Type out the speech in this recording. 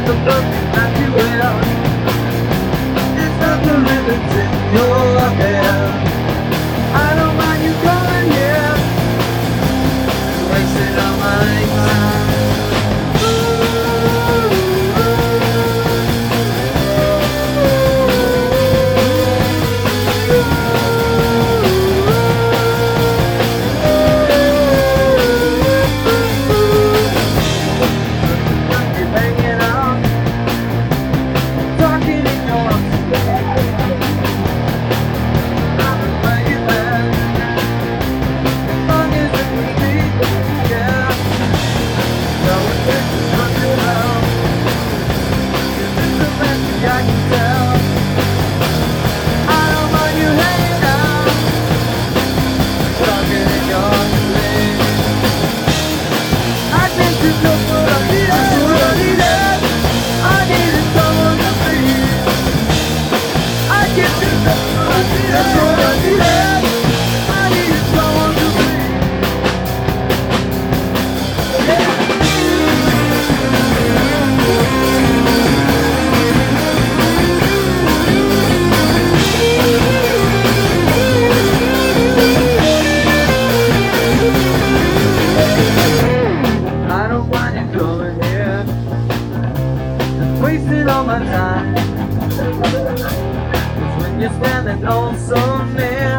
the book that you will. It's not the limits in your head. I don't mind you coming here, wasting all my time. That's what I needed. I needed someone to breathe. I don't want you coming here and wasting all my time. You're standing oh so near.